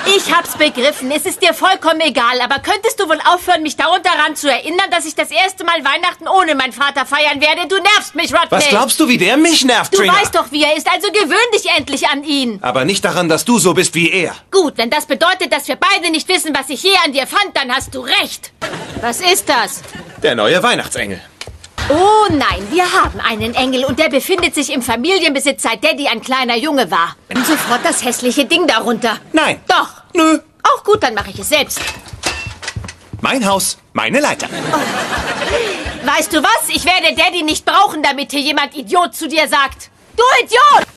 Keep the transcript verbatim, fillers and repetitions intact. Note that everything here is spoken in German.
Ich hab's begriffen. Es ist dir vollkommen egal. Aber könntest du wohl aufhören, mich dauernd daran zu erinnern, dass ich das erste Mal Weihnachten ohne meinen Vater feiern werde? Du nervst mich, Rodney. Was glaubst du, wie der mich nervt, Du Trina? weißt doch, wie er ist. Also gewöhn dich endlich an ihn. Aber nicht daran, dass du so bist wie er. Gut, wenn das bedeutet, dass wir beide nicht wissen, was ich je an dir fand, dann hast du recht. Was ist das? Der neue Weihnachtsengel. Oh nein, wir haben einen Engel und der befindet sich im Familienbesitz, seit Daddy ein kleiner Junge war. Und sofort das hässliche Ding darunter. Nein. Doch. Nö. Auch gut, dann mache ich es selbst. Mein Haus, meine Leiter. Weißt du was? Ich werde Daddy nicht brauchen, damit hier jemand Idiot zu dir sagt. Du Idiot!